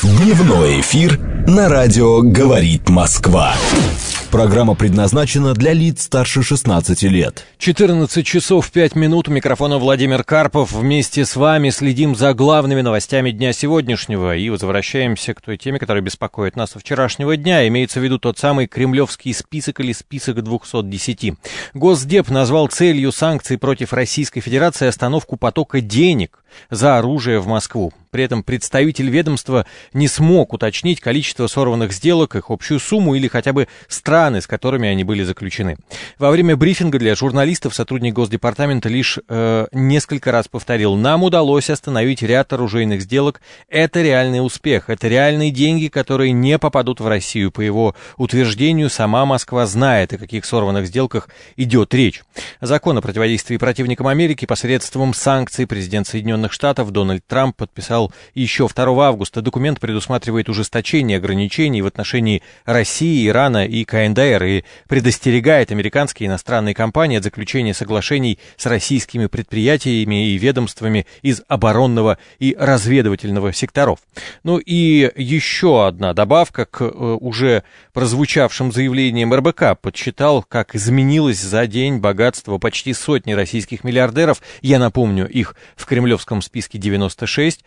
Дневной эфир на радио «Говорит Москва». Программа предназначена для лиц старше 16 лет. 14 часов 5 минут. У микрофона Владимир Карпов. Вместе с вами следим за главными новостями дня сегодняшнего и возвращаемся к той теме, которая беспокоит нас со вчерашнего дня. Имеется в виду тот самый кремлевский список или список 210. Госдеп назвал целью санкций против Российской Федерации остановку потока денег за оружие в Москву. При этом представитель ведомства не смог уточнить количество сорванных сделок, их общую сумму или хотя бы страны, с которыми они были заключены. Во время брифинга для журналистов сотрудник Госдепартамента лишь несколько раз повторил: нам удалось остановить ряд оружейных сделок. Это реальный успех, это реальные деньги, которые не попадут в Россию. По его утверждению, сама Москва знает, о каких сорванных сделках идет речь. Закон о противодействии противникам Америки посредством санкций президент Соединенных Штатов Дональд Трамп подписал еще 2 августа. Документ предусматривает ужесточение ограничений в отношении России, Ирана и КНДР и предостерегает американские и иностранные компании от заключения соглашений с российскими предприятиями и ведомствами из оборонного и разведывательного секторов. Ну и еще одна добавка к уже прозвучавшим заявлениям РБК. Подсчитал, как изменилось за день богатство почти сотни российских миллиардеров. Я напомню, их в кремлевском списке 96,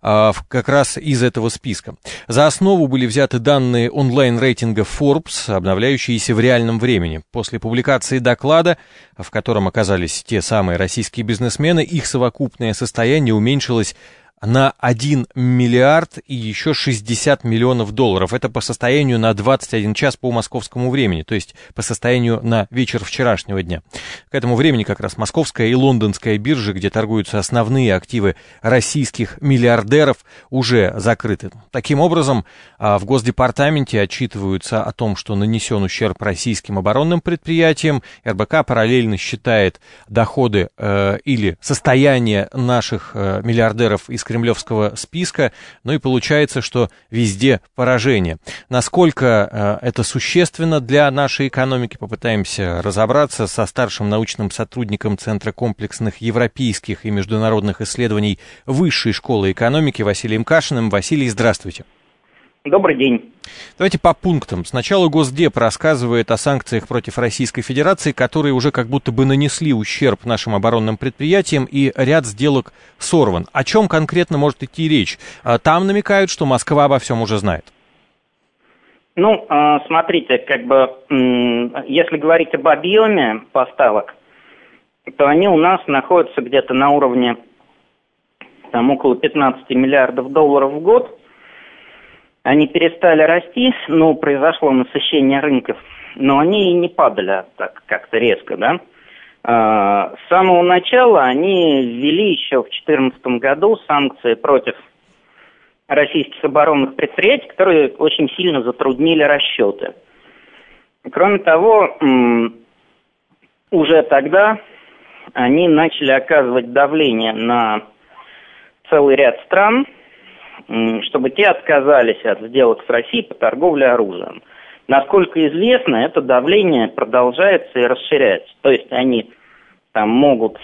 как раз из этого списка. За основу были взяты данные онлайн-рейтинга Forbes, обновляющиеся в реальном времени. После публикации доклада, в котором оказались те самые российские бизнесмены, их совокупное состояние уменьшилось на 1 миллиард и еще 60 миллионов долларов. Это по состоянию на 21 час по московскому времени, то есть по состоянию на вечер вчерашнего дня. К этому времени как раз московская и лондонская биржи, где торгуются основные активы российских миллиардеров, уже закрыты. Таким образом, в Госдепартаменте отчитываются о том, что нанесен ущерб российским оборонным предприятиям. РБК параллельно считает доходы или состояние наших миллиардеров из кремлевского списка, ну и получается, что везде поражение. Насколько это существенно для нашей экономики, попытаемся разобраться со старшим научным сотрудником Центра комплексных европейских и международных исследований Высшей школы экономики Василием Кашиным. Василий, здравствуйте. Добрый день. Давайте по пунктам. Сначала Госдеп рассказывает о санкциях против Российской Федерации, которые уже как будто бы нанесли ущерб нашим оборонным предприятиям, и ряд сделок сорван. О чем конкретно может идти речь? Там намекают, что Москва обо всем уже знает. Ну, смотрите, если говорить об объеме поставок, то они у нас находятся где-то на уровне около 15 миллиардов долларов в год. Они перестали расти, произошло насыщение рынков, но они и не падали так как-то резко, да. С самого начала они ввели еще в 2014 году санкции против российских оборонных предприятий, которые очень сильно затруднили расчеты. Кроме того, уже тогда они начали оказывать давление на целый ряд стран, чтобы те отказались от сделок с Россией по торговле оружием. Насколько известно, это давление продолжается и расширяется. То есть они там могут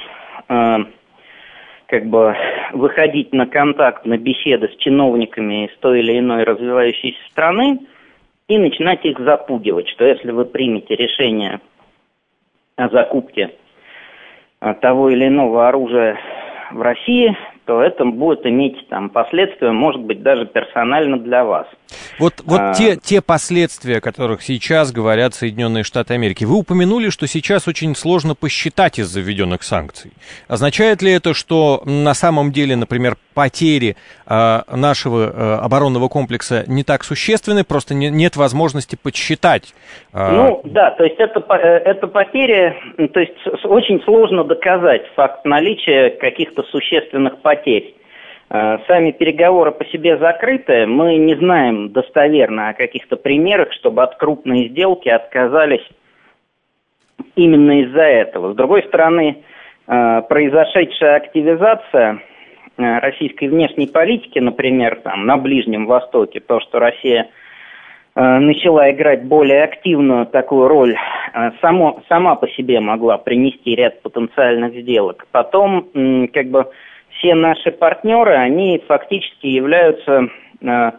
выходить на контакт, на беседы с чиновниками из той или иной развивающейся страны и начинать их запугивать, что если вы примете решение о закупке того или иного оружия в России, то это будет иметь последствия, может быть, даже персонально для вас. Вот те последствия, о которых сейчас говорят Соединенные Штаты Америки. Вы упомянули, что сейчас очень сложно посчитать из-за введенных санкций. Означает ли это, что на самом деле, например, потери нашего оборонного комплекса не так существенны, просто нет возможности подсчитать? Да, то есть это потери, то есть очень сложно доказать факт наличия каких-то существенных потерь. Сами переговоры по себе закрыты, мы не знаем достоверно о каких-то примерах, чтобы от крупной сделки отказались именно из-за этого. С другой стороны, произошедшая активизация российской внешней политики, например, на Ближнем Востоке, то, что Россия начала играть более активную такую роль, сама по себе могла принести ряд потенциальных сделок. Потом, все наши партнеры, они фактически являются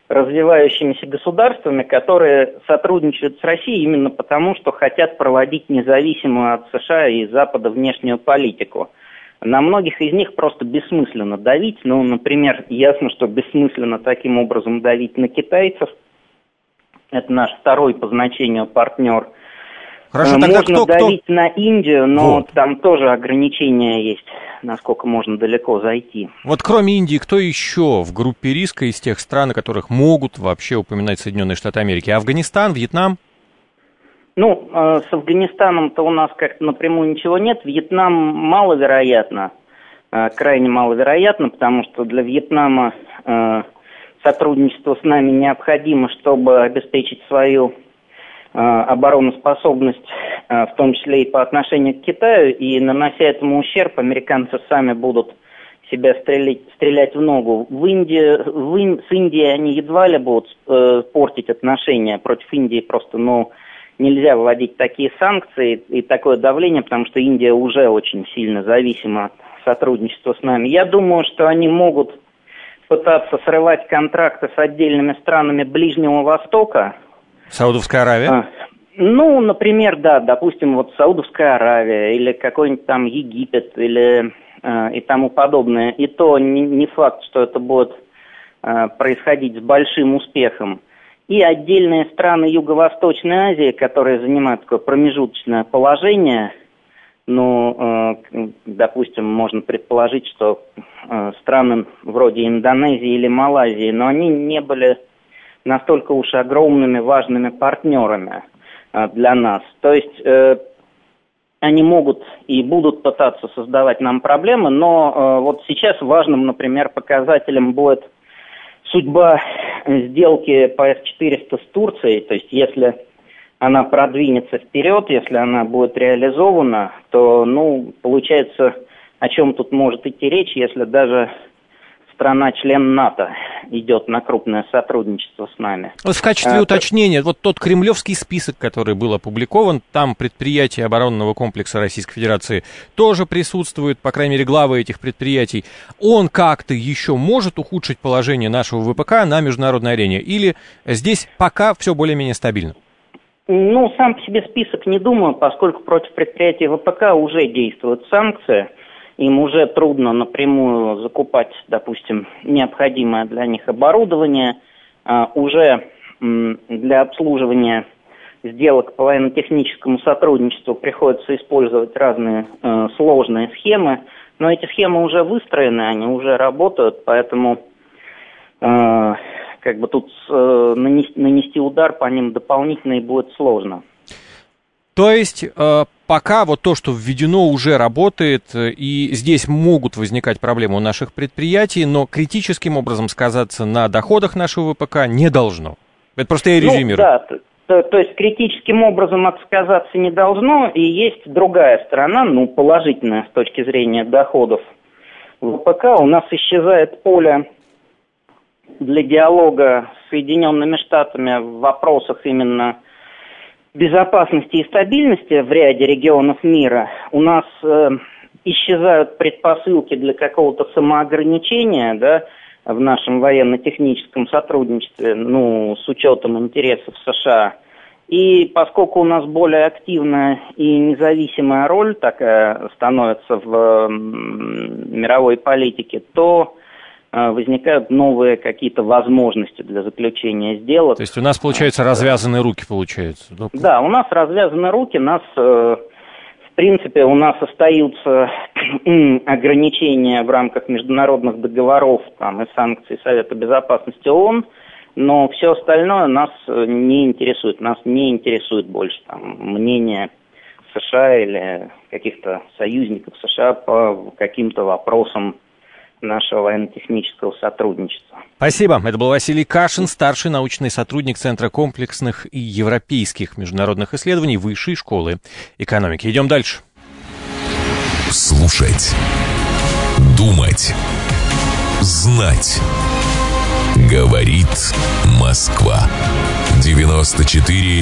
развивающимися государствами, которые сотрудничают с Россией именно потому, что хотят проводить независимую от США и Запада внешнюю политику. На многих из них просто бессмысленно давить. Ну, например, ясно, что бессмысленно таким образом давить на китайцев. Это наш второй по значению партнер. Хорошо, можно давить на Индию, но там тоже ограничения есть, насколько можно далеко зайти. Вот кроме Индии, кто еще в группе риска из тех стран, о которых могут вообще упоминать Соединенные Штаты Америки? Афганистан, Вьетнам? Ну, с Афганистаном-то у нас как-то напрямую ничего нет. Вьетнам маловероятно, крайне маловероятно, потому что для Вьетнама сотрудничество с нами необходимо, чтобы обеспечить свою обороноспособность, в том числе и по отношению к Китаю, и нанося этому ущерб, американцы сами будут себя стрелять в ногу. С Индией они едва ли будут портить отношения. Против Индии просто, нельзя вводить такие санкции и такое давление, потому что Индия уже очень сильно зависима от сотрудничества с нами. Я думаю, что они могут пытаться срывать контракты с отдельными странами Ближнего Востока. Саудовская Аравия? Например, да, допустим, вот Саудовская Аравия или какой-нибудь там Египет или и тому подобное. И то не факт, что это будет происходить с большим успехом. И отдельные страны Юго-Восточной Азии, которые занимают такое промежуточное положение, допустим, можно предположить, что страны вроде Индонезии или Малайзии, но они не были настолько уж огромными, важными партнерами для нас. То есть они могут и будут пытаться создавать нам проблемы, но вот сейчас важным, например, показателем будет судьба сделки по С-400 с Турцией. То есть если она продвинется вперед, если она будет реализована, то, получается, о чем тут может идти речь, если даже страна-член НАТО идет на крупное сотрудничество с нами. Вот в качестве уточнения, вот тот кремлевский список, который был опубликован, там предприятия оборонного комплекса Российской Федерации тоже присутствуют, по крайней мере, главы этих предприятий. Он как-то еще может ухудшить положение нашего ВПК на международной арене? Или здесь пока все более-менее стабильно? Сам по себе список не думаю, поскольку против предприятий ВПК уже действуют санкции. Им уже трудно напрямую закупать, допустим, необходимое для них оборудование. Уже для обслуживания сделок по военно-техническому сотрудничеству приходится использовать разные сложные схемы. Но эти схемы уже выстроены, они уже работают, поэтому тут нанести удар по ним дополнительный будет сложно. То есть пока вот то, что введено, уже работает, и здесь могут возникать проблемы у наших предприятий, но критическим образом сказаться на доходах нашего ВПК не должно. Это просто я резюмирую. Да, то есть критическим образом это сказаться не должно, и есть другая сторона, положительная с точки зрения доходов ВПК. У нас исчезает поле для диалога с Соединенными Штатами в вопросах именно безопасности и стабильности в ряде регионов мира. У нас исчезают предпосылки для какого-то самоограничения, да, в нашем военно-техническом сотрудничестве, с учетом интересов США. И поскольку у нас более активная и независимая роль такая становится в мировой политике, то возникают новые какие-то возможности для заключения сделок. То есть у нас, получается, развязаны руки, получается? Да, у нас развязаны руки, в принципе, у нас остаются ограничения в рамках международных договоров и санкций Совета Безопасности ООН, но все остальное нас не интересует. Нас не интересует больше мнение США или каких-то союзников США по каким-то вопросам нашего военно-технического сотрудничества. Спасибо. Это был Василий Кашин, старший научный сотрудник Центра комплексных и европейских международных исследований Высшей школы экономики. Идем дальше. Слушать. Думать. Знать. Говорит Москва. 94,8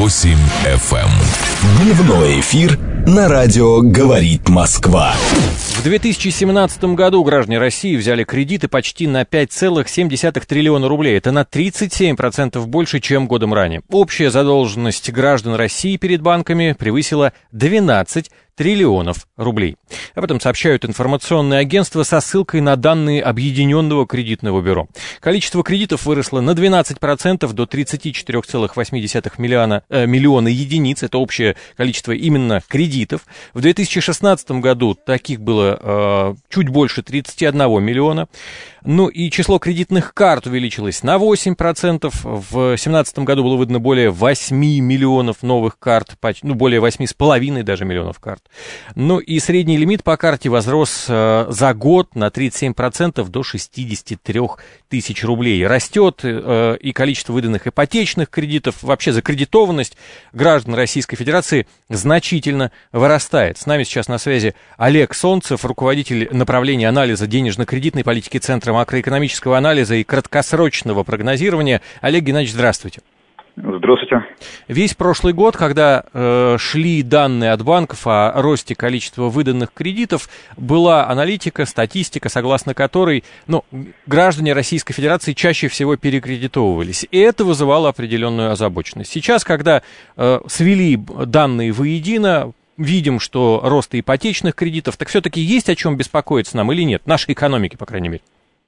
FM. Дневной эфир на радио «Говорит Москва». В 2017 году граждане России взяли кредиты почти на 5,7 триллиона рублей. Это на 37% больше, чем годом ранее. Общая задолженность граждан России перед банками превысила 12 триллионов рублей. Об этом сообщают информационные агентства со ссылкой на данные Объединенного кредитного бюро. Количество кредитов выросло на 12% до 34,8 миллиона единиц. Это общее количество именно кредитов. В 2016 году таких было чуть больше 31 миллиона. Ну и число кредитных карт увеличилось на 8%. В 2017 году было выдано более 8 миллионов новых карт, более 8,5 даже миллионов карт. Ну и средний лимит по карте возрос за год на 37% до 63 тысяч рублей. Растет и количество выданных ипотечных кредитов. Вообще закредитованность граждан Российской Федерации значительно вырастает. С нами сейчас на связи Олег Солнцев, руководитель направления анализа денежно-кредитной политики Центра макроэкономического анализа и краткосрочного прогнозирования. Олег Геннадьевич, здравствуйте. Здравствуйте. Весь прошлый год, когда шли данные от банков о росте количества выданных кредитов, была аналитика, статистика, согласно которой граждане Российской Федерации чаще всего перекредитовывались. И это вызывало определенную озабоченность. Сейчас, когда свели данные воедино, видим, что рост ипотечных кредитов, так все-таки есть о чем беспокоиться нам или нет? Нашей экономике, по крайней мере.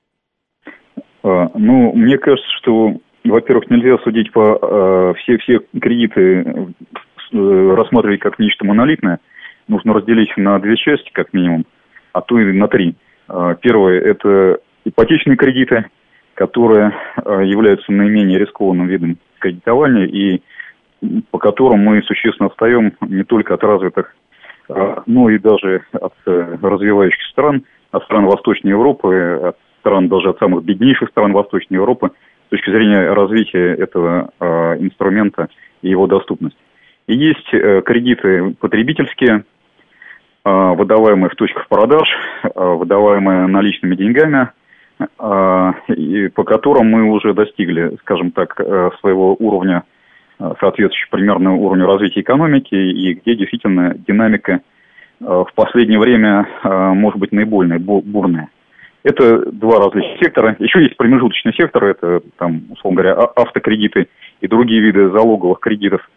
Мне кажется, что, во-первых, нельзя судить по все кредиты, рассматривать как нечто монолитное. Нужно разделить на две части, как минимум, а то и на три. Первое – это ипотечные кредиты, которые являются наименее рискованным видом кредитования и по которым мы существенно отстаем не только от развитых, но и даже от развивающихся стран, от стран Восточной Европы, от стран, даже от самых беднейших стран Восточной Европы, с точки зрения развития этого инструмента и его доступности. И есть кредиты потребительские, выдаваемые в точках продаж, выдаваемые наличными деньгами, и по которым мы уже достигли, скажем так, своего уровня, соответствующего примерно уровню развития экономики, и где действительно динамика в последнее время может быть наиболее бурная. Это два различных сектора. Еще есть промежуточный сектор, это, там, условно говоря, автокредиты и другие виды залоговых кредитов.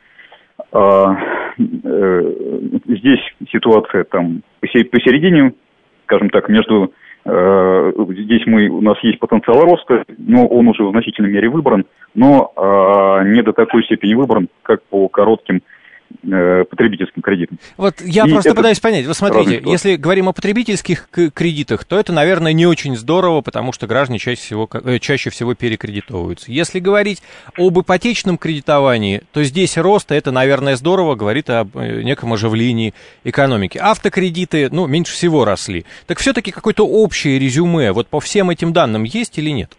Здесь ситуация там посередине, скажем так, между... Здесь у нас есть потенциал роста, но он уже в значительной мере выбран, но не до такой степени выбран, как по коротким потребительским кредитам. Вот я просто пытаюсь понять. Вы смотрите, если говорим о потребительских кредитах, то это, наверное, не очень здорово, потому что граждане чаще всего перекредитовываются. Если говорить об ипотечном кредитовании, то здесь рост, это, наверное, здорово, говорит о неком оживлении экономики. Автокредиты, меньше всего росли. Так все-таки какое-то общее резюме вот по всем этим данным есть или нет?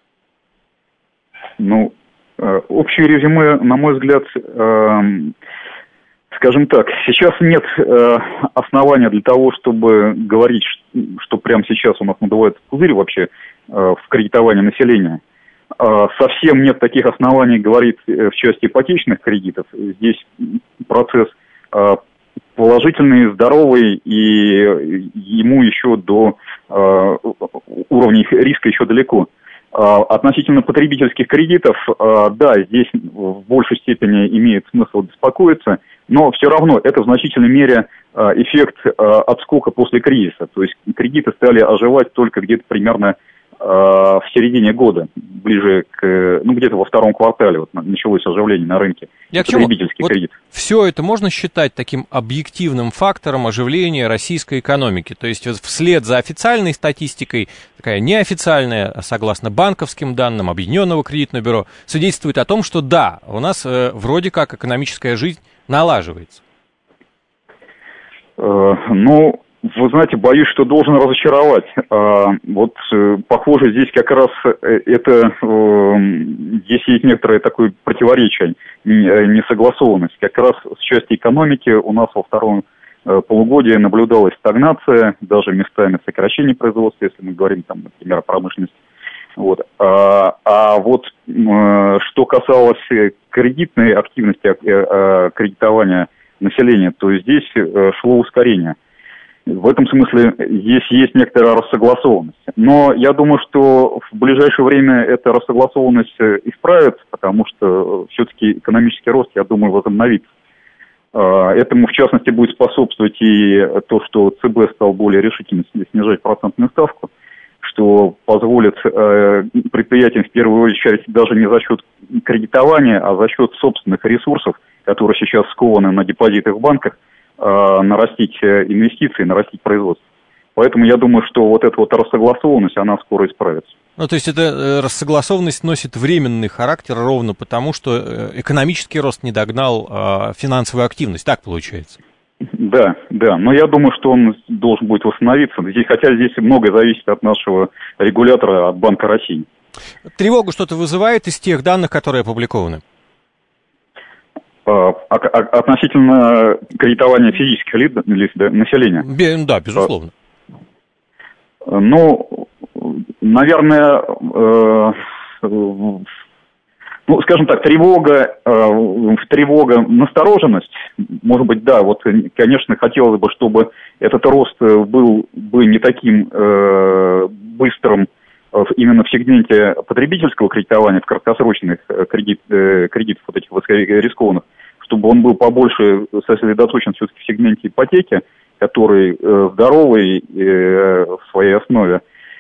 Общее резюме, на мой взгляд, скажем так, сейчас нет основания для того, чтобы говорить, что прямо сейчас у нас надувается пузырь вообще в кредитовании населения. Совсем нет таких оснований говорить в части ипотечных кредитов. Здесь процесс положительный, здоровый, и ему еще до уровня риска еще далеко. Относительно потребительских кредитов, да, здесь в большей степени имеет смысл беспокоиться, но все равно это в значительной мере эффект отскока после кризиса. То есть кредиты стали оживать только где-то примерно в середине года, ближе к, где-то во втором квартале началось оживление на рынке потребительских кредитов. Все это можно считать таким объективным фактором оживления российской экономики? То есть вслед за официальной статистикой, такая неофициальная, согласно банковским данным Объединенного кредитного бюро, свидетельствует о том, что да, у нас вроде как экономическая жизнь налаживается. Вы знаете, боюсь, что должен разочаровать. Похоже, здесь как раз здесь есть некоторое такое противоречие, несогласованность. Как раз с части экономики у нас во втором полугодии наблюдалась стагнация, даже местами сокращение производства, если мы говорим, например, о промышленности. Что касалось кредитной активности, кредитования населения, то здесь шло ускорение. В этом смысле есть некоторая рассогласованность. Но я думаю, что в ближайшее время эта рассогласованность исправится, потому что все-таки экономический рост, я думаю, возобновится. Этому, в частности, будет способствовать и то, что ЦБ стал более решительно снижать процентную ставку, что позволит предприятиям в первую очередь даже не за счет кредитования, а за счет собственных ресурсов, которые сейчас скованы на депозитах в банках, нарастить инвестиции, нарастить производство. Поэтому я думаю, что вот эта вот рассогласованность, она скоро исправится. Ну, то есть эта рассогласованность носит временный характер ровно потому, что экономический рост не догнал финансовую активность, так получается? Да, но я думаю, что он должен будет восстановиться, хотя здесь многое зависит от нашего регулятора, от Банка России. Тревогу что-то вызывает из тех данных, которые опубликованы? Относительно кредитования физических лиц, населения? Да, безусловно. Ну, наверное, скажем так, тревога, настороженность, может быть, да, вот, конечно, хотелось бы, чтобы этот рост был бы не таким быстрым именно в сегменте потребительского кредитования, в краткосрочных кредитов вот этих рискованных, чтобы он был побольше сосредоточен все-таки в сегменте ипотеки, который здоровый в своей основе,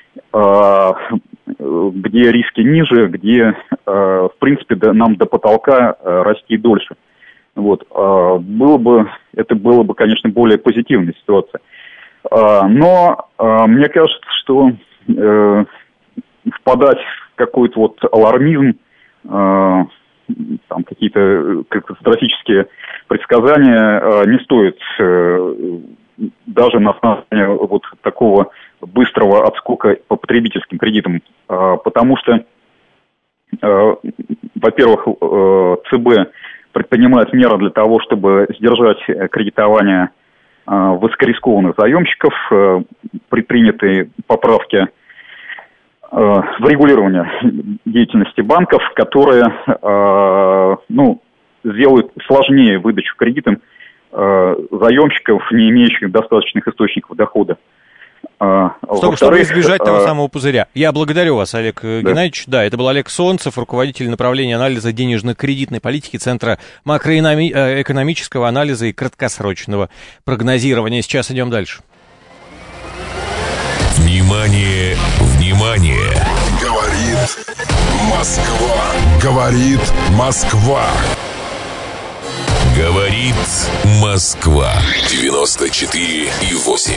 где риски ниже, где, в принципе, нам до потолка расти дольше. Вот. Это было бы, конечно, более позитивная ситуация. Но мне кажется, что впадать в какой-то вот алармизм, там какие-то катастрофические предсказания не стоит даже на основании вот такого быстрого отскока по потребительским кредитам, потому что, во-первых, ЦБ предпринимает меры для того, чтобы сдержать кредитование высокорискованных заемщиков, предприняты поправки в регулирование деятельности банков, которые сделают сложнее выдачу кредитам заемщиков, не имеющих достаточных источников дохода. Чтобы избежать того самого пузыря. Я благодарю вас, Олег Геннадьевич. Да, это был Олег Солнцев, руководитель направления анализа денежно-кредитной политики Центра макроэкономического анализа и краткосрочного прогнозирования. Сейчас идем дальше. Внимание, внимание! Говорит Москва. Говорит Москва. Говорит Москва. 94,8.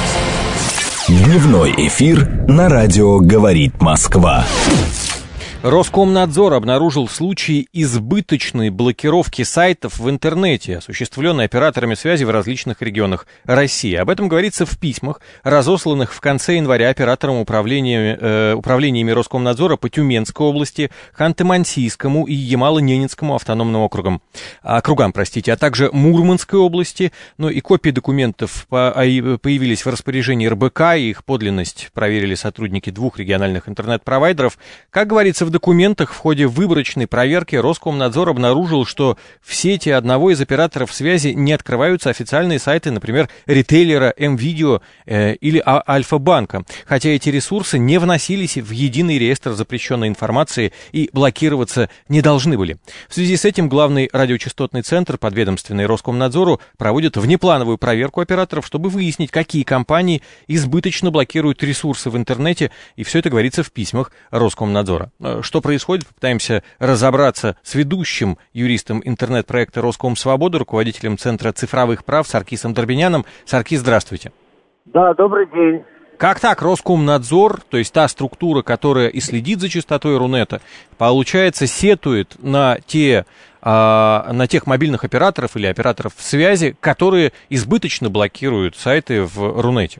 Дневной эфир на радио «Говорит Москва». Роскомнадзор обнаружил случаи избыточной блокировки сайтов в интернете, осуществленной операторами связи в различных регионах России. Об этом говорится в письмах, разосланных в конце января операторам управлениями Роскомнадзора по Тюменской области, Ханты-Мансийскому и Ямало-Ненецкому автономным округам, а также Мурманской области. Ну и копии документов появились в распоряжении РБК, и их подлинность проверили сотрудники 2 региональных интернет-провайдеров. Как говорится в документах, в ходе выборочной проверки Роскомнадзор обнаружил, что в сети одного из операторов связи не открываются официальные сайты, например, ритейлера М-Видео или Альфа-банка, хотя эти ресурсы не вносились в единый реестр запрещенной информации и блокироваться не должны были. В связи с этим главный радиочастотный центр, подведомственный Роскомнадзору, проводит внеплановую проверку операторов, чтобы выяснить, какие компании избыточно блокируют ресурсы в интернете, и все это говорится в письмах Роскомнадзора. Что происходит, попытаемся разобраться с ведущим юристом интернет-проекта «Роскомсвобода», руководителем Центра цифровых прав Саркисом Дорбиняном. Саркис, здравствуйте. Да, добрый день. Как так Роскомнадзор, то есть та структура, которая и следит за частотой Рунета, получается, сетует на тех мобильных операторов или операторов связи, которые избыточно блокируют сайты в Рунете?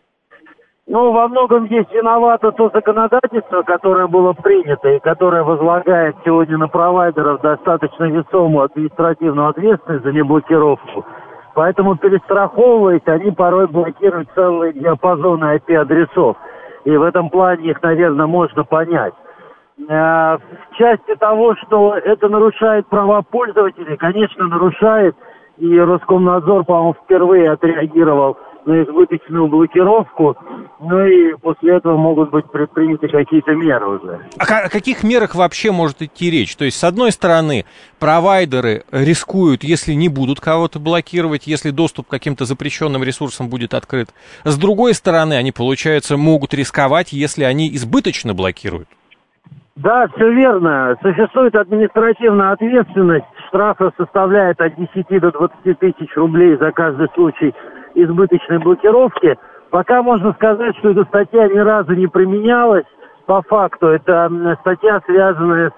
Во многом здесь виновато то законодательство, которое было принято и которое возлагает сегодня на провайдеров достаточно весомую административную ответственность за неблокировку. Поэтому, перестраховываясь, они порой блокируют целые диапазоны IP-адресов. И в этом плане их, наверное, можно понять. В части того, что это нарушает права пользователей, конечно, нарушает. И Роскомнадзор, по-моему, впервые отреагировал на избыточную блокировку, ну и после этого могут быть предприняты какие-то меры уже. О каких мерах вообще может идти речь? То есть, с одной стороны, провайдеры рискуют, если не будут кого-то блокировать, если доступ к каким-то запрещенным ресурсам будет открыт. С другой стороны, они, получается, могут рисковать, если они избыточно блокируют. Да, все верно. Существует административная ответственность. Штрафы составляют от 10 до 20 тысяч рублей за каждый случай избыточной блокировки. Пока можно сказать, что эта статья ни разу не применялась. По факту, это статья, связанная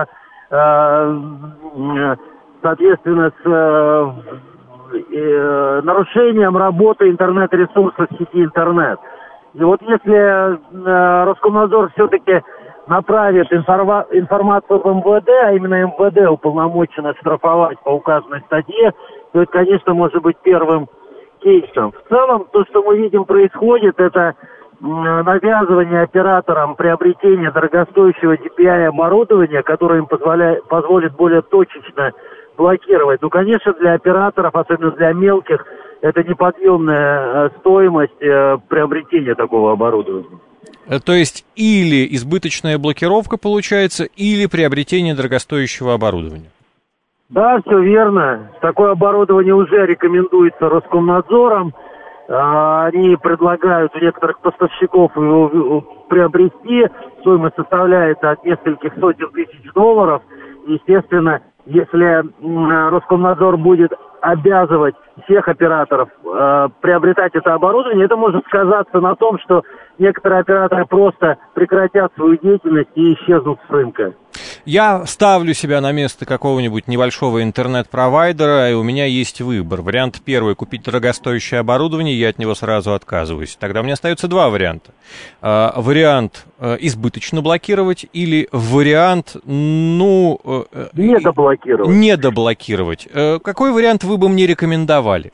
соответственно, с нарушением работы интернет-ресурсов сети интернет. И вот если Роскомнадзор все-таки направит информацию в МВД, а именно МВД уполномочено штрафовать по указанной статье, то это, конечно, может быть первым кейсом. В целом, то, что мы видим происходит, это навязывание операторам приобретения дорогостоящего DPI-оборудования, которое им позволит более точечно блокировать. Ну, конечно, для операторов, особенно для мелких, это неподъемная стоимость приобретения такого оборудования. То есть или избыточная блокировка получается, или приобретение дорогостоящего оборудования. Да, все верно. Такое оборудование уже рекомендуется Роскомнадзором. Они предлагают у некоторых поставщиков его приобрести. Стоимость составляет от нескольких сотен тысяч долларов. Естественно, если Роскомнадзор будет обязывать всех операторов приобретать это оборудование, это может сказаться на том, что некоторые операторы просто прекратят свою деятельность и исчезнут с рынка. Я ставлю себя на место какого-нибудь небольшого интернет-провайдера, и у меня есть выбор. Вариант первый — купить дорогостоящее оборудование, я от него сразу отказываюсь. Тогда у меня остается два варианта. Вариант избыточно блокировать или вариант, недоблокировать. Какой вариант вы бы мне рекомендовали?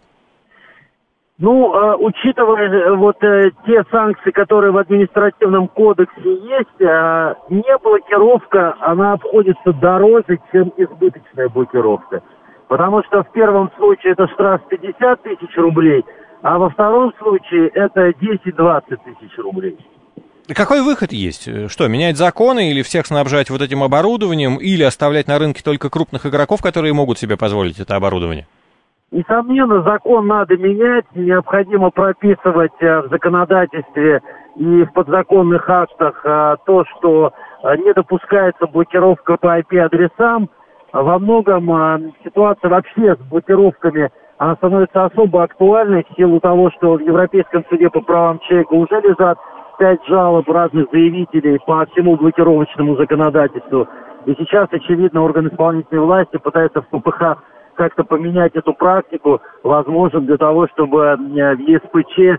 Учитывая те санкции, которые в административном кодексе есть, не блокировка, она обходится дороже, чем избыточная блокировка. Потому что в первом случае это штраф 50 тысяч рублей, а во втором случае это 10-20 тысяч рублей. Какой выход есть? Что, менять законы или всех снабжать вот этим оборудованием, или оставлять на рынке только крупных игроков, которые могут себе позволить это оборудование? Несомненно, закон надо менять, необходимо прописывать в законодательстве и в подзаконных актах то, что не допускается блокировка по IP-адресам. Во многом ситуация вообще с блокировками, она становится особо актуальной в силу того, что в Европейском суде по правам человека уже лежат 5 жалоб разных заявителей по всему блокировочному законодательству. И сейчас, очевидно, органы исполнительной власти пытаются в ППХ как-то поменять эту практику, возможно, для того, чтобы в ЕСПЧ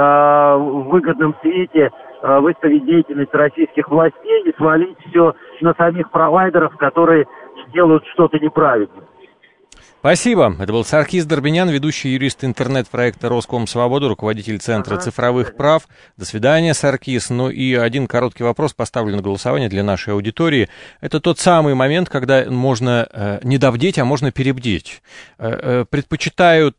в выгодном свете выставить деятельность российских властей и свалить все на самих провайдеров, которые делают что-то неправильно. Спасибо. Это был Саркис Дорбинян, ведущий юрист интернет-проекта «Роскомсвобода», руководитель Центра цифровых прав. До свидания, Саркис. Ну и один короткий вопрос поставлю на голосование для нашей аудитории. Это тот самый момент, когда можно не довдеть, а можно перебдеть. Предпочитают,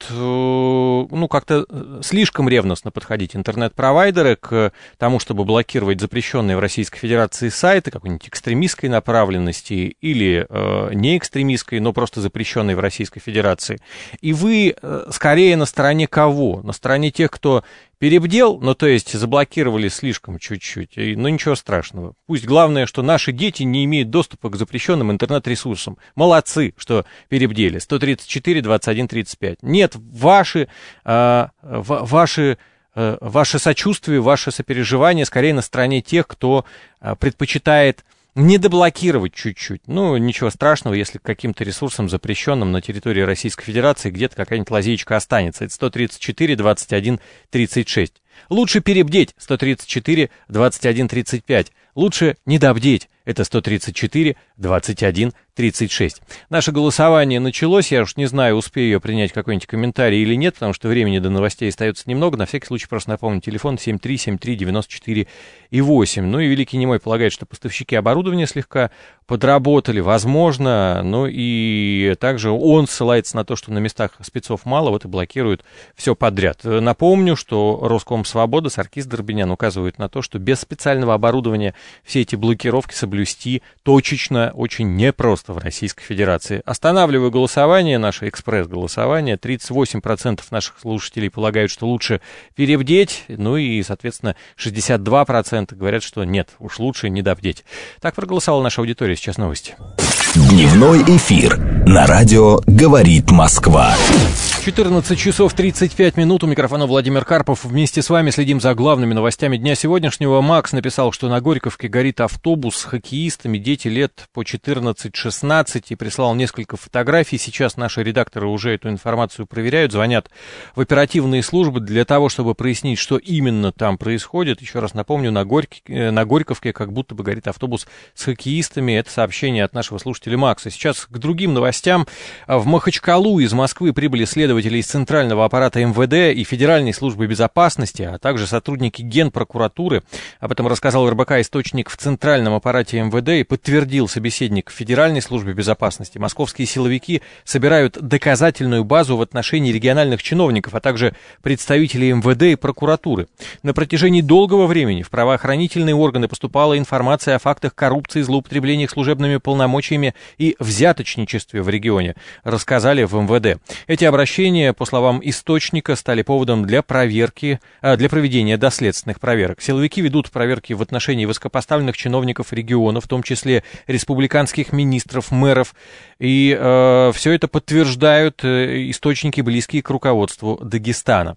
как-то слишком ревностно подходить интернет-провайдеры к тому, чтобы блокировать запрещенные в Российской Федерации сайты какой-нибудь экстремистской направленности или не экстремистской, но просто запрещенной в Российской Федерации. И вы скорее на стороне кого? На стороне тех, кто перебдел, то есть заблокировали слишком чуть-чуть, ничего страшного. Пусть главное, что наши дети не имеют доступа к запрещенным интернет-ресурсам. Молодцы, что перебдели. 134, 21, 35. Нет, ваше сочувствие, ваше сопереживание скорее на стороне тех, кто предпочитает не доблокировать чуть-чуть. Ничего страшного, если к каким-то ресурсам, запрещенным на территории Российской Федерации, где-то какая-нибудь лазеечка останется. Это 134, 21, 36. Лучше перебдеть. 134, 21, 35. Лучше недобдеть. это 134-21-36. Наше голосование началось, я уж не знаю, успею я принять какой-нибудь комментарий или нет, потому что времени до новостей остается немного. На всякий случай просто напомню, телефон 7373948. Ну и Великий Немой полагает, что поставщики оборудования слегка подработали, возможно, ну и также он ссылается на то, что на местах спецов мало, вот и блокируют все подряд. Напомню, что Роскомсвобода, Саркис Дорбинян указывает на то, что без специального оборудования все эти блокировки соблюсти точечно очень непросто в Российской Федерации. Останавливаю голосование, наше экспресс-голосование. 38% наших слушателей полагают, что лучше перебдеть, ну и, соответственно, 62% говорят, что нет, уж лучше не добдеть. Так проголосовала наша аудитория. Сейчас новости. Дневной эфир на радио «Говорит Москва». 14 часов 35 минут. У микрофона Владимир Карпов. Вместе с вами следим за главными новостями дня сегодняшнего. Макс написал, что на Горьковке горит автобус с хоккеистами. Дети лет по 14-16. И прислал несколько фотографий. Сейчас наши редакторы уже эту информацию проверяют. Звонят в оперативные службы для того, чтобы прояснить, что именно там происходит. Еще раз напомню, на Горьковке как будто бы горит автобус с хоккеистами. Это сообщение от нашего слушателя Макса. Сейчас к другим новостям. В Махачкалу из Москвы прибыли следователи из Центрального аппарата МВД и Федеральной службы безопасности, а также сотрудники Генпрокуратуры. Об этом рассказал РБК источник в Центральном аппарате МВД и подтвердил собеседник в Федеральной службе безопасности. Московские силовики собирают доказательную базу в отношении региональных чиновников, а также представителей МВД и прокуратуры. На протяжении долгого времени в правоохранительные органы поступала информация о фактах коррупции, злоупотреблениях служебными полномочиями и взяточничестве в регионе, рассказали в МВД. Эти обращения, по словам источника, стали поводом для проведения доследственных проверок. Силовики ведут проверки в отношении высокопоставленных чиновников региона, в том числе республиканских министров, мэров. И все это подтверждают источники, близкие к руководству Дагестана.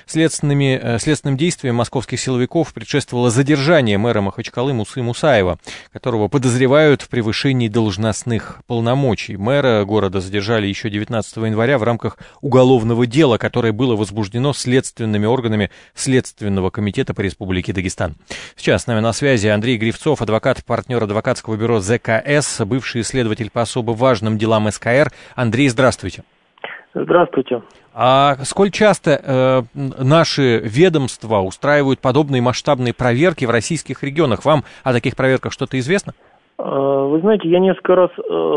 Следственным действиям московских силовиков предшествовало задержание мэра Махачкалы Мусы Мусаева, которого подозревают в превышении должностных полномочий. Мэра города задержали еще 19 января в рамках уголовного дела, которое было возбуждено следственными органами Следственного комитета по Республике Дагестан. Сейчас с нами на связи Андрей Гривцов, адвокат, партнер адвокатского бюро ЗКС, бывший следователь по особо важным делам СКР. Андрей, здравствуйте. Здравствуйте. А сколь часто наши ведомства устраивают подобные масштабные проверки в российских регионах? Вам о таких проверках что-то известно? Вы знаете, я несколько раз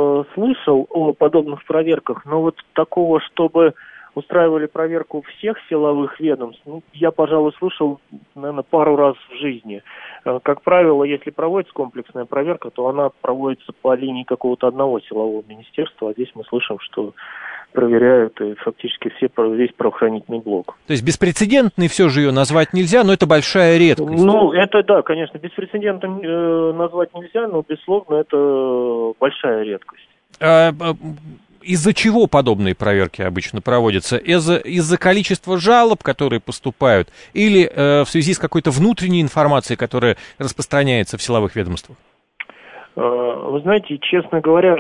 слышал о подобных проверках, но вот такого, чтобы устраивали проверку всех силовых ведомств, я, пожалуй, слышал, наверное, пару раз в жизни. Как правило, если проводится комплексная проверка, то она проводится по линии какого-то одного силового министерства, а здесь мы слышим, что проверяют и фактически весь правоохранительный блок. То есть беспрецедентной все же ее назвать нельзя, но это большая редкость. Ну, это да, конечно, беспрецедентом назвать нельзя, но, безусловно, это большая редкость. Из-за чего подобные проверки обычно проводятся? Из-за количества жалоб, которые поступают, или в связи с какой-то внутренней информацией, которая распространяется в силовых ведомствах? Вы знаете, честно говоря,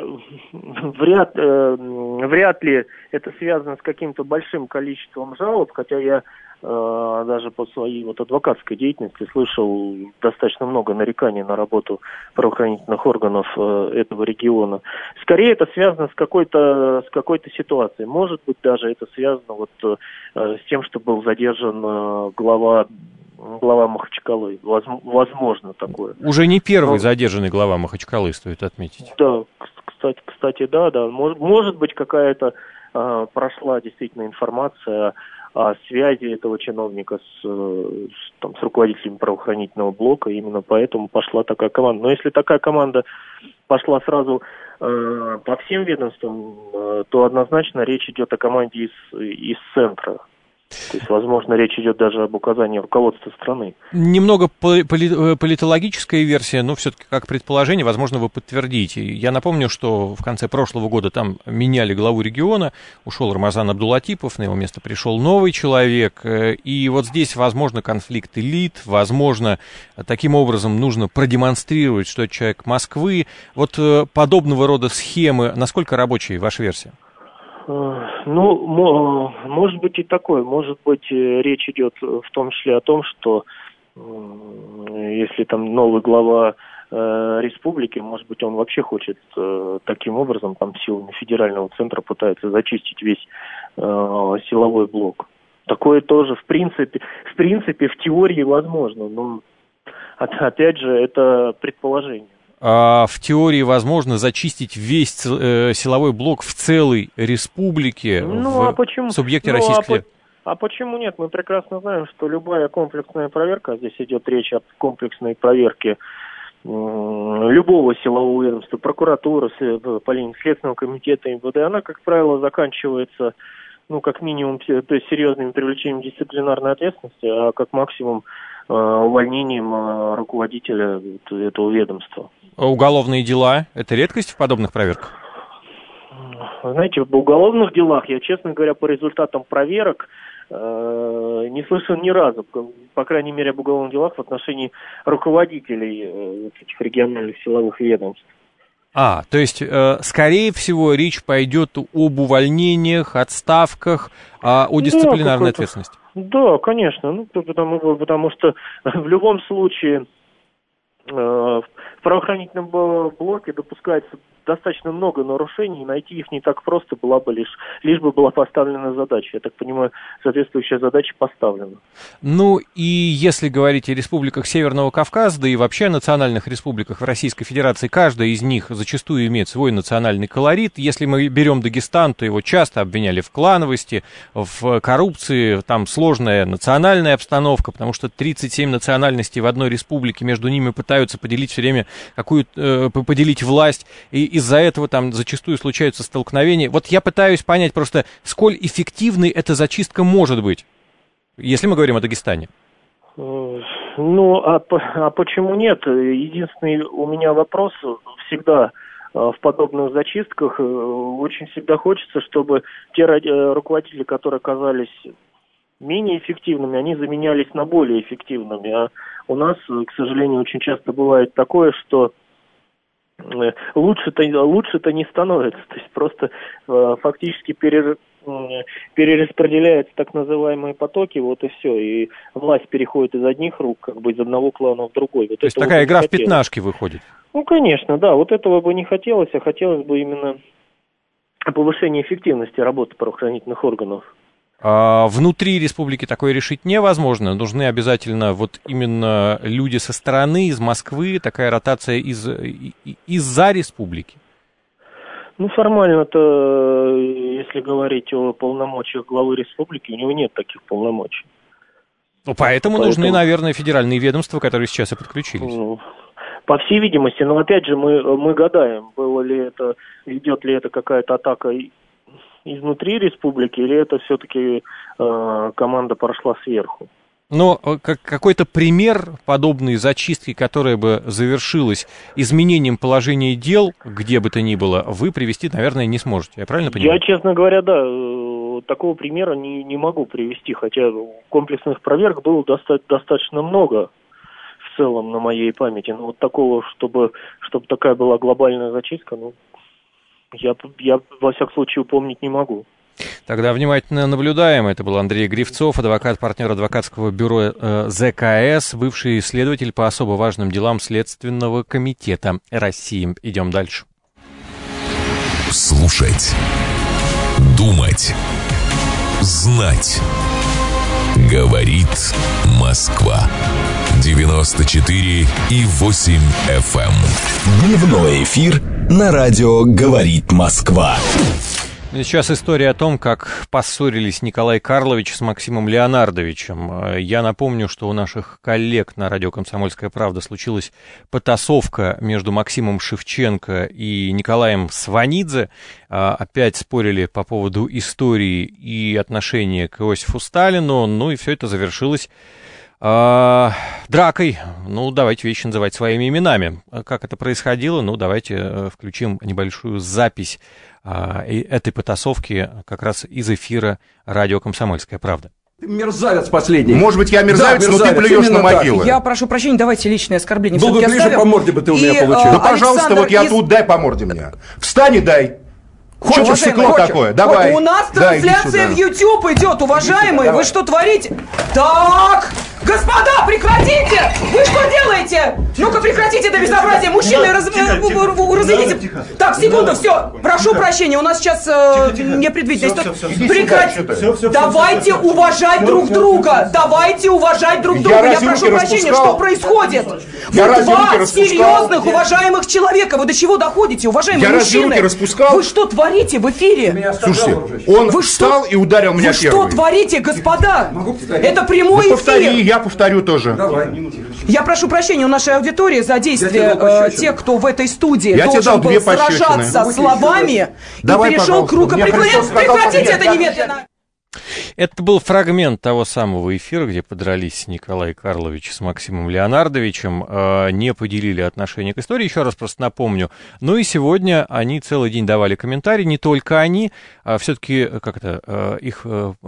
вряд ли это связано с каким-то большим количеством жалоб, хотя я даже по своей адвокатской деятельности слышал достаточно много нареканий на работу правоохранительных органов этого региона. Скорее это связано с какой-то ситуацией. Может быть, даже это связано с тем, что был задержан глава Махачкалы. Возможно такое. Уже не первый задержанный глава Махачкалы, стоит отметить. Да, кстати, да. Может быть, какая-то прошла действительно информация о связи этого чиновника с руководителем правоохранительного блока. Именно поэтому пошла такая команда. Но если такая команда пошла сразу по всем ведомствам, то однозначно речь идет о команде из центра. То есть, возможно, речь идет даже об указании руководства страны. Немного политологическая версия, но все-таки как предположение, возможно, вы подтвердите. Я напомню, что в конце прошлого года там меняли главу региона, ушел Рамазан Абдулатипов, на его место пришел новый человек, и вот здесь, возможно, конфликт элит, возможно, таким образом нужно продемонстрировать, что это человек Москвы. Вот подобного рода схемы, насколько рабочие, ваша версия? Ну, может быть и такое. Может быть, речь идет в том числе о том, что если там новый глава республики, может быть, он вообще хочет таким образом, там, силами федерального центра пытается зачистить весь силовой блок. Такое тоже, в принципе, в теории возможно, но, опять же, это предположение. В теории возможно зачистить весь силовой блок в целой республике, в субъекте Российской Федерации. А почему нет? Мы прекрасно знаем, что любая комплексная проверка, здесь идет речь о комплексной проверке любого силового ведомства, прокуратуры, по линии Следственного комитета МВД, она, как правило, заканчивается, как минимум, то есть серьезным привлечением дисциплинарной ответственности, а как максимум увольнением руководителя этого ведомства. Уголовные дела – это редкость в подобных проверках? Знаете, в уголовных делах я, честно говоря, по результатам проверок не слышал ни разу, по крайней мере, об уголовных делах в отношении руководителей этих региональных силовых ведомств. То есть, скорее всего, речь пойдет об увольнениях, отставках, о дисциплинарной ответственности. Да, конечно, потому что в любом случае в правоохранительном блоке допускается достаточно много нарушений, и найти их не так просто было бы лишь бы была поставлена задача. Я так понимаю, соответствующая задача поставлена. И если говорить о республиках Северного Кавказа, да и вообще о национальных республиках в Российской Федерации, каждая из них зачастую имеет свой национальный колорит. Если мы берем Дагестан, то его часто обвиняли в клановости, в коррупции, там сложная национальная обстановка, потому что 37 национальностей в одной республике, между ними пытаются поделить все время поделить власть, и из-за этого там зачастую случаются столкновения. Вот я пытаюсь понять просто, сколь эффективной эта зачистка может быть, если мы говорим о Дагестане. Почему нет? Единственный у меня вопрос всегда в подобных зачистках, очень всегда хочется, чтобы те руководители, которые оказались менее эффективными, они заменялись на более эффективными. А у нас, к сожалению, очень часто бывает такое, что лучше-то не становится, то есть просто фактически перераспределяются так называемые потоки, вот и все, и власть переходит из одних рук, как бы из одного клана в другой. То есть такая игра в пятнашки выходит? Конечно, да, вот этого бы не хотелось, а хотелось бы именно повышения эффективности работы правоохранительных органов. Внутри республики такое решить невозможно. Нужны обязательно вот именно люди со стороны, из Москвы, такая ротация из-за республики. Формально-то, если говорить о полномочиях главы республики, у него нет таких полномочий. Поэтому нужны, наверное, федеральные ведомства, которые сейчас и подключились. По всей видимости, но опять же мы гадаем, идет ли это какая-то атака изнутри республики, или это все-таки команда прошла сверху? Но какой-то пример подобной зачистки, которая бы завершилась изменением положения дел, где бы то ни было, вы привести, наверное, не сможете. Я правильно понимаю? Я, честно говоря, да, такого примера не могу привести, хотя комплексных проверок было достаточно много в целом на моей памяти. Но вот такого, чтобы такая была глобальная зачистка, я во всяком случае упомнить не могу. Тогда внимательно наблюдаем. Это был Андрей Гривцов, адвокат, партнер адвокатского бюро ЗКС, бывший исследователь по особо важным делам Следственного комитета России. Идем дальше. Слушать, думать, знать. Говорит Москва. 94,8 FM. Дневной эфир на радио «Говорит Москва». Сейчас история о том, как поссорились Николай Карлович с Максимом Леонардовичем. Я напомню, что у наших коллег на радио «Комсомольская правда» случилась потасовка между Максимом Шевченко и Николаем Сванидзе. Опять спорили по поводу истории и отношения к Иосифу Сталину. И все это завершилось дракой. Давайте вещи называть своими именами. Как это происходило? Давайте включим небольшую запись этой потасовки как раз из эфира радио «Комсомольская правда». Ты мерзавец последний. Может быть, я мерзавец, но ты плюешь на могилы. Я прошу прощения, давайте личное оскорбление. Был бы ближе, по морде бы ты у меня получил. Пожалуйста, я тут, дай по морде мне. Встань и дай. Хочешь стекло такое? Давай. У нас трансляция в YouTube идет, уважаемые. Вы что творите? Так, Господа, прекратите! Вы что делаете? Ну-ка, прекратите это безобразие! Мужчины, разведите! Так, секунду, все. Прошу прощения, у нас сейчас непредвиденность. Прекратите! Давайте уважать друг друга! Давайте уважать друг друга! Я прошу прощения, что происходит? Вы два серьезных, уважаемых человека! Вы до чего доходите, уважаемые мужчины? Вы что творите в эфире? Слушайте, он встал и ударил меня первым. Вы что творите, господа? Это прямой эфир! Я повторю тоже. Я прошу прощения у нашей аудитории за действия тех, кто в этой студии должен был сражаться словами и перешел к рукоприкладству. Прекратите это немедленно! Это был фрагмент того самого эфира, где подрались Николай Карлович с Максимом Леонардовичем, не поделили отношение к истории, еще раз просто напомню. Ну и сегодня они целый день давали комментарии, не только они, все-таки их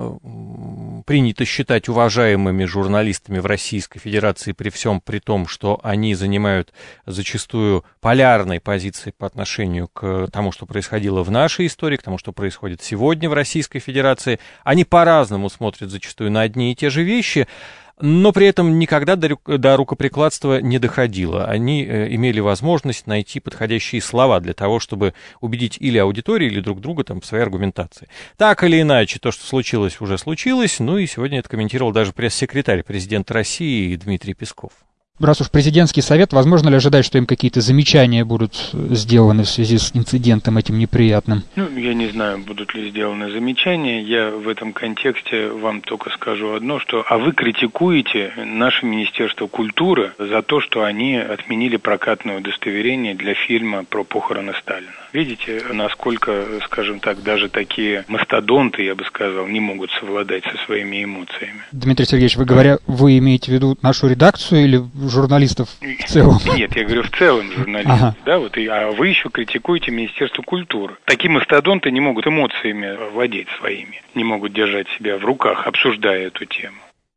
принято считать уважаемыми журналистами в Российской Федерации при всем при том, что они занимают зачастую полярной позиции по отношению к тому, что происходило в нашей истории, к тому, что происходит сегодня в Российской Федерации. Они по-разному смотрят зачастую на одни и те же вещи, но при этом никогда до рукоприкладства не доходило. Они имели возможность найти подходящие слова для того, чтобы убедить или аудиторию, или друг друга в своей аргументации. Так или иначе, то, что случилось, уже случилось. Ну и сегодня это комментировал даже пресс-секретарь президента России Дмитрий Песков. Раз уж президентский совет, возможно ли ожидать, что им какие-то замечания будут сделаны в связи с инцидентом этим неприятным? Я не знаю, будут ли сделаны замечания. Я в этом контексте вам только скажу одно, что вы критикуете наше Министерство культуры за то, что они отменили прокатное удостоверение для фильма про похороны Сталина. Видите, насколько, скажем так, даже такие мастодонты, я бы сказал, не могут совладать со своими эмоциями. Дмитрий Сергеевич, вы имеете в виду нашу редакцию или журналистов в целом? Нет, я говорю в целом журналистов. Да, а вы еще критикуете Министерство культуры. Такие мастодонты не могут эмоциями владеть своими, не могут держать себя в руках, обсуждая эту тему.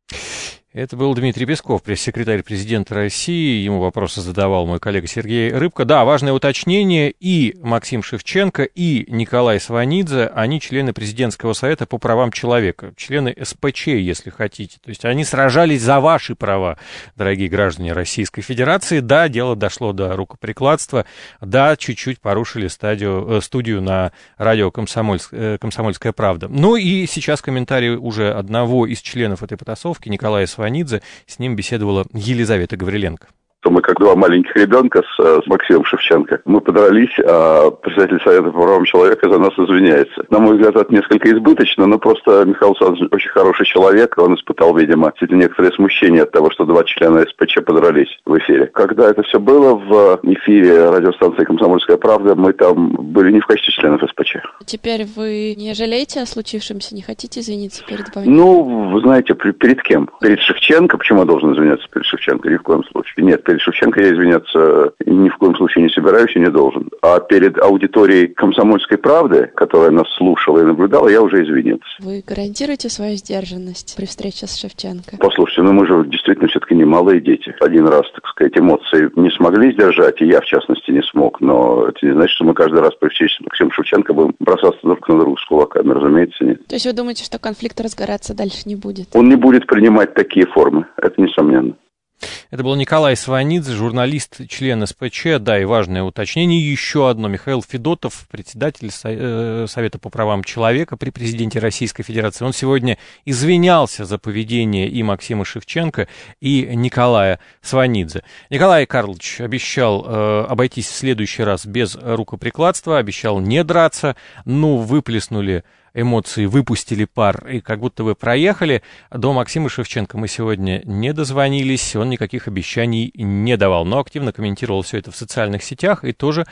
Это был Дмитрий Песков, пресс-секретарь президента России. Ему вопросы задавал мой коллега Сергей Рыбко. Да, важное уточнение. И Максим Шевченко, и Николай Сванидзе, они члены Президентского совета по правам человека. Члены СПЧ, если хотите. То есть они сражались за ваши права, дорогие граждане Российской Федерации. Да, дело дошло до рукоприкладства. Да, чуть-чуть порушили студию на радио «Комсомольская правда». Ну и сейчас комментарий уже одного из членов этой потасовки, Николая Сванидзе. С ним беседовала Елизавета Гавриленко. Мы как два маленьких ребенка с Максимом Шевченко. Мы подрались, а председатель Совета по правам человека за нас извиняется. На мой взгляд, это несколько избыточно, но просто Михаил Александрович очень хороший человек. Он испытал, видимо, некоторое смущение от того, что два члена СПЧ подрались в эфире. Когда это все было в эфире радиостанции «Комсомольская правда», мы там были не в качестве членов СПЧ. Теперь вы не жалеете о случившемся? Не хотите извиниться перед вами? Вы знаете, перед кем? Перед Шевченко? Почему я должен извиняться перед Шевченко? Ни в коем случае. Нет, перед Шевченко я извиняться ни в коем случае не собираюсь и не должен. А перед аудиторией «Комсомольской правды», которая нас слушала и наблюдала, я уже извинился. Вы гарантируете свою сдержанность при встрече с Шевченко? Послушайте, мы же действительно все-таки не малые дети. Один раз, так сказать, эмоции не смогли сдержать, и я, в частности, не смог. Но это не значит, что мы каждый раз при встрече с Максимом Шевченко будем бросаться друг на друга с кулаками. Разумеется, нет. То есть вы думаете, что конфликт разгораться дальше не будет? Он не будет принимать такие формы. Это несомненно. Это был Николай Сванидзе, журналист, член СПЧ. Да, и важное уточнение. Еще одно. Михаил Федотов, председатель Совета по правам человека при президенте Российской Федерации. Он сегодня извинялся за поведение и Максима Шевченко, и Николая Сванидзе. Николай Карлович обещал обойтись в следующий раз без рукоприкладства, обещал не драться. Выплеснули эмоции, выпустили пар, и как будто бы проехали. До Максима Шевченко мы сегодня не дозвонились, он никаких обещаний не давал, но активно комментировал все это в социальных сетях и тоже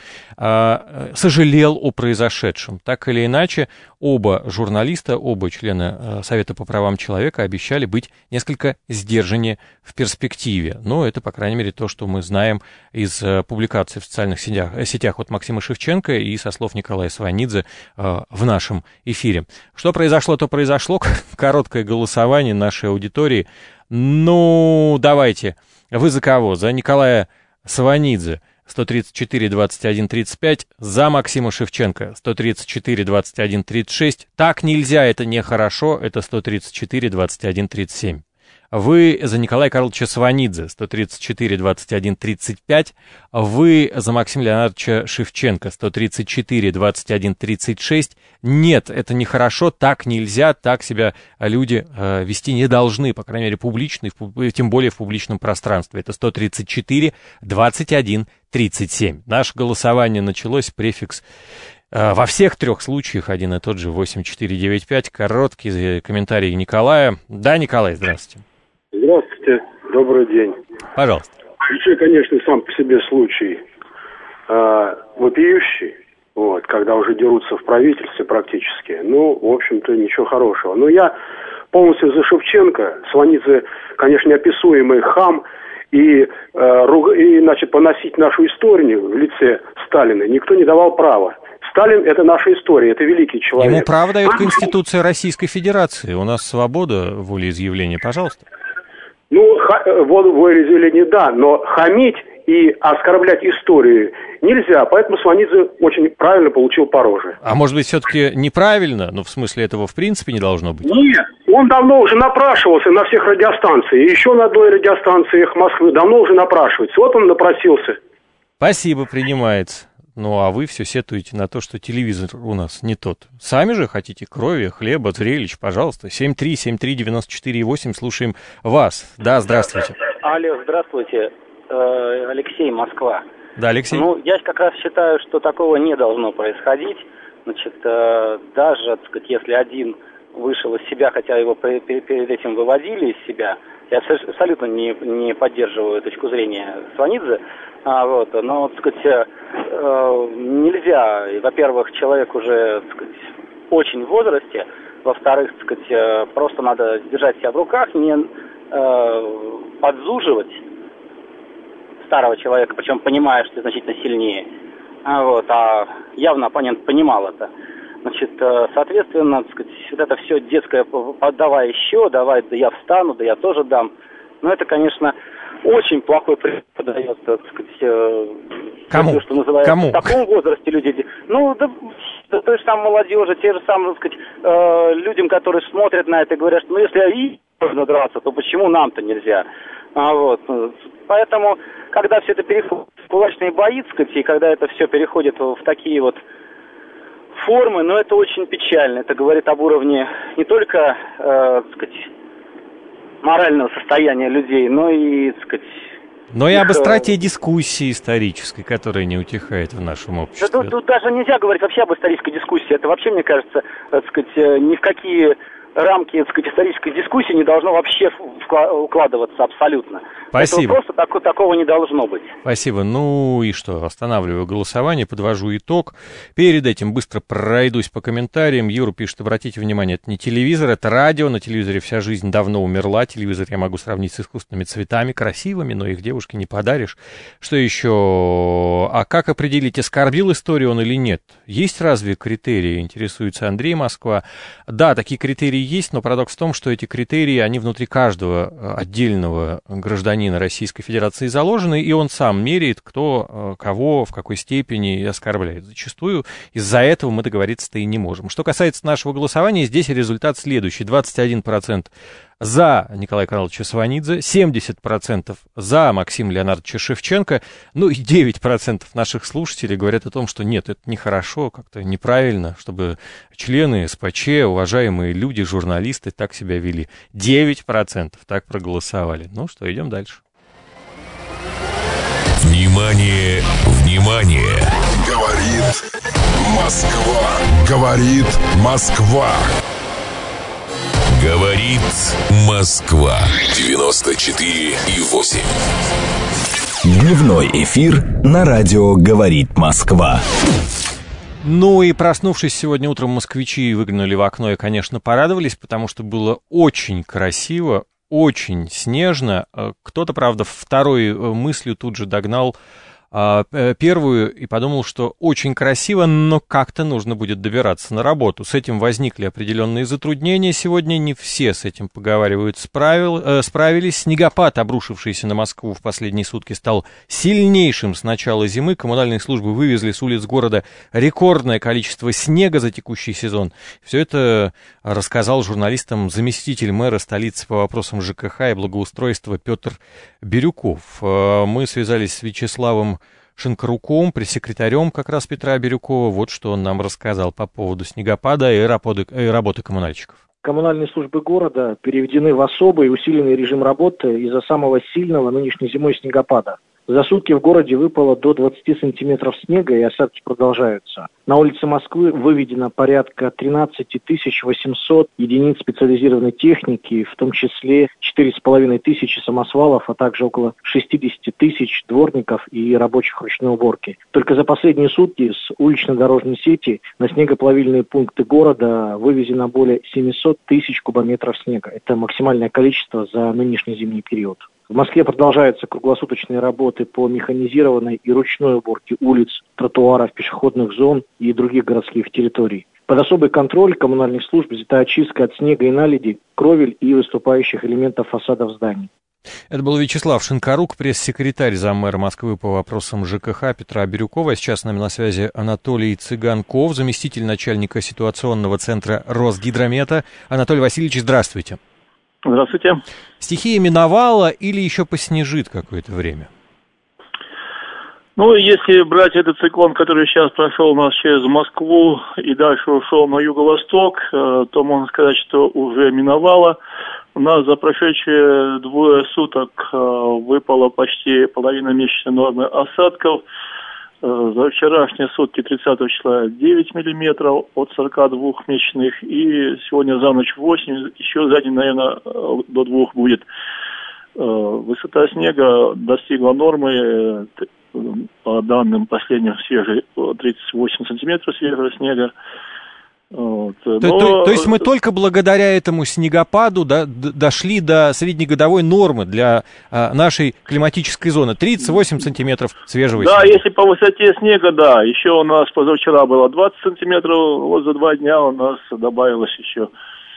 сожалел о произошедшем. Так или иначе, оба журналиста, оба члена Совета по правам человека обещали быть несколько сдержаннее в перспективе. Но это, по крайней мере, то, что мы знаем из публикаций в социальных сетях от Максима Шевченко и со слов Николая Сванидзе в нашем эфире. Что произошло, то произошло. Короткое голосование нашей аудитории. Давайте. Вы за кого? За Николая Сванидзе 134-21-35, за Максима Шевченко 134-21-36. Так нельзя, это нехорошо, это 134-21-37. Вы за Николая Карловича Сванидзе, 134-21-35. Вы за Максима Леонардовича Шевченко, 134-21-36. Нет, это нехорошо, так нельзя, так себя люди вести не должны, по крайней мере, публично, тем более в публичном пространстве. Это 134-21-37. Наше голосование началось, префикс во всех трех случаях один и тот же, 8495. Короткий комментарий Николая. Да, Николай, здравствуйте. Здравствуйте, добрый день. Пожалуйста. Вообще, конечно, сам по себе случай вопиющий, когда уже дерутся в правительстве практически. Ну, в общем-то, ничего хорошего. Но я полностью за Шевченко. Сванидзе, конечно, неописуемый хам. И значит, поносить нашу историю в лице Сталина никто не давал права. Сталин – это наша история, это великий человек. Ему право дает Конституция Российской Федерации. У нас свобода волеизъявления, пожалуйста. Ну, волеизъявление, да, но хамить и оскорблять историю нельзя, поэтому Сванидзе очень правильно получил по роже. А может быть, все-таки неправильно? Ну, в смысле, этого в принципе не должно быть? Нет, он давно уже напрашивался на всех радиостанциях. И еще на одной радиостанции Москвы давно уже напрашивается. Вот он напросился. Спасибо, принимается. Ну, а вы все сетуете на то, что телевизор у нас не тот. Сами же хотите крови, хлеба, зрелищ, пожалуйста. 7373948, слушаем вас. Да, здравствуйте. Алло, здравствуйте. Алексей, Москва. Да, Алексей. Ну, я как раз считаю, что такого не должно происходить. Значит, даже, так сказать, если один вышел из себя, хотя его перед этим выводили из себя, я абсолютно не поддерживаю точку зрения Сванидзе, но, так сказать, нельзя, во-первых, человек уже, так сказать, очень в возрасте, во-вторых, так сказать, просто надо держать себя в руках, не подзуживать старого человека, причем понимая, что значительно сильнее, а явно оппонент понимал это. Значит, соответственно, так сказать, вот это все детское, давай еще, давай, да я встану, да я тоже дам. Но это, конечно, очень плохой пример подает, так сказать, кому? Что называется, кому? В таком возрасте люди, ну, да, той же самой молодежи, те же самые, так сказать, людям, которые смотрят на это и говорят, что, ну, если и можно драться, то почему нам-то нельзя? Поэтому, когда все это переходит в кулачные бои, так сказать, и когда это все переходит в такие вот формы, но это очень печально. Это говорит об уровне не только, так сказать, морального состояния людей, но и, так сказать... Но и об остроте дискуссии исторической, которая не утихает в нашем обществе. Да, тут даже нельзя говорить вообще об исторической дискуссии. Это вообще, мне кажется, так сказать, ни в какие рамки, так сказать, исторической дискуссии не должно вообще укладываться абсолютно. Спасибо. Это просто такого не должно быть. Спасибо. Ну и что, останавливаю голосование, подвожу итог. Перед этим быстро пройдусь по комментариям. Юра пишет, обратите внимание, это не телевизор, это радио. На телевизоре вся жизнь давно умерла. Телевизор я могу сравнить с искусственными цветами, красивыми, но их девушке не подаришь. Что еще? А как определить, оскорбил историю он или нет? Есть разве критерии? Интересуется Андрей, Москва. Да, такие критерии есть, но парадокс в том, что эти критерии, они внутри каждого отдельного гражданина Российской Федерации заложены, и он сам меряет, кто кого, в какой степени оскорбляет. Зачастую из-за этого мы договориться-то и не можем. Что касается нашего голосования, здесь результат следующий. 21% за Николая Карловича Сванидзе, 70% за Максима Леонардовича Шевченко, ну и 9% наших слушателей говорят о том, что нет, это нехорошо, как-то неправильно, чтобы члены СПЧ, уважаемые люди, журналисты так себя вели. 9% так проголосовали. Ну что, идем дальше. Внимание, внимание! Говорит Москва. Говорит Москва. Говорит Москва. 94,8. Дневной эфир на радио «Говорит Москва». Ну и проснувшись сегодня утром, москвичи выглянули в окно и, конечно, порадовались, потому что было очень красиво, очень снежно. Кто-то, правда, второй мыслью тут же догнал первую и подумал, что очень красиво, но как-то нужно будет добираться на работу. С этим возникли определенные затруднения. Сегодня не все с этим поговаривают, справились. Снегопад, обрушившийся на Москву в последние сутки, стал сильнейшим с начала зимы. Коммунальные службы вывезли с улиц города рекордное количество снега за текущий сезон. Все это рассказал журналистам заместитель мэра столицы по вопросам ЖКХ и благоустройства Петр Бирюков. Мы связались с Вячеславом Шинкаруком, пресс-секретарем как раз Петра Бирюкова. Вот что он нам рассказал по поводу снегопада и работы коммунальщиков. Коммунальные службы города переведены в особый усиленный режим работы из-за самого сильного нынешней зимой снегопада. За сутки в городе выпало до 20 сантиметров снега, и осадки продолжаются. На улице Москвы выведено порядка 13 800 единиц специализированной техники, в том числе 4,5 тысячи самосвалов, а также около 60 тысяч дворников и рабочих ручной уборки. Только за последние сутки с улично-дорожной сети на снегоплавильные пункты города вывезено более 700 тысяч кубометров снега. Это максимальное количество за нынешний зимний период. В Москве продолжаются круглосуточные работы по механизированной и ручной уборке улиц, тротуаров, пешеходных зон и других городских территорий. Под особый контроль коммунальных служб взята очистка от снега и наледи, кровель и выступающих элементов фасадов зданий. Это был Вячеслав Шинкарук, пресс-секретарь заммэра Москвы по вопросам ЖКХ Петра Бирюкова. Сейчас с нами на связи Анатолий Цыганков, заместитель начальника ситуационного центра Росгидромета. Анатолий Васильевич, здравствуйте. Здравствуйте. Стихия миновала или еще поснежит какое-то время? Ну, если брать этот циклон, который сейчас прошел у нас через Москву и дальше ушел на юго-восток, то можно сказать, что уже миновало. У нас за прошедшие 2 суток выпало почти половина месячной нормы осадков. За вчерашние сутки 30 числа 9 миллиметров от 42 месячных, и сегодня за ночь 8, еще за день, наверное, до 2 будет. Высота снега достигла нормы, по данным последних свежих, 38 сантиметров свежего снега. Вот. То есть мы только благодаря этому снегопаду дошли до среднегодовой нормы для нашей климатической зоны. 38 сантиметров свежего снега. Да, если по высоте снега, да. Еще у нас позавчера было 20 сантиметров, вот за 2 дня у нас добавилось еще.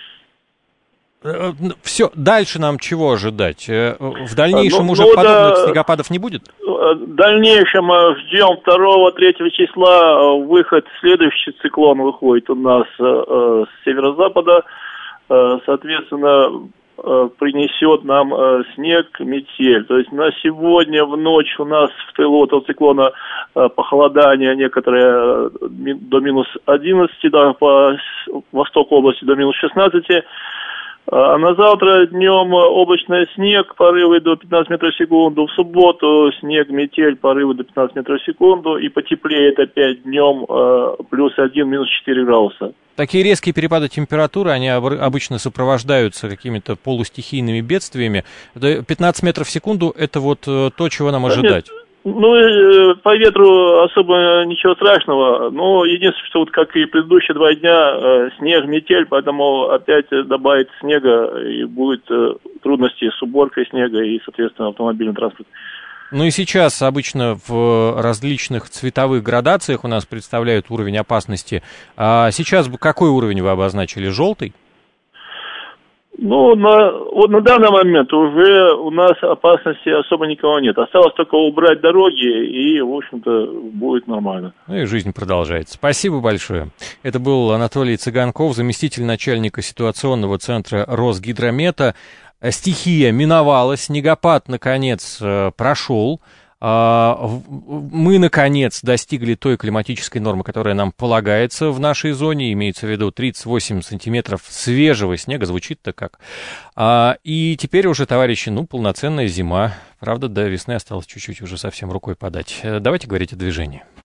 Все, дальше нам чего ожидать? В дальнейшем уже подобных снегопадов не будет? В дальнейшем ждем 2-3 числа выход, следующий циклон выходит у нас с северо-запада, соответственно, принесет нам снег, метель. То есть на сегодня в ночь у нас в тылу этого циклона похолодание некоторые до минус 11, да, по востоку области до минус 16. А на завтра днем облачный снег, порывы до 15 метров в секунду. В субботу снег, метель, порывы до 15 метров в секунду. И потеплеет опять днем +1, -4 градуса. Такие резкие перепады температуры, они обычно сопровождаются какими-то полустихийными бедствиями. 15 метров в секунду – это вот то, чего нам ожидать. Ну, по ветру особо ничего страшного, но единственное, что вот как и предыдущие 2 дня снег, метель, поэтому опять добавить снега и будет трудности с уборкой снега и, соответственно, автомобильный транспорт. Ну и сейчас обычно в различных цветовых градациях у нас представляют уровень опасности. А сейчас какой уровень вы обозначили? Желтый? Ну, на данный момент уже у нас опасности особо никого нет. Осталось только убрать дороги, и, в общем-то, будет нормально. Ну и жизнь продолжается. Спасибо большое. Это был Анатолий Цыганков, заместитель начальника ситуационного центра Росгидромета. Стихия миновала, снегопад, наконец, прошел. Мы, наконец, достигли той климатической нормы, которая нам полагается в нашей зоне, имеется в виду 38 сантиметров свежего снега, звучит-то как. И теперь уже, товарищи, полноценная зима. Правда, до весны осталось чуть-чуть, уже совсем рукой подать. Давайте говорить о движении.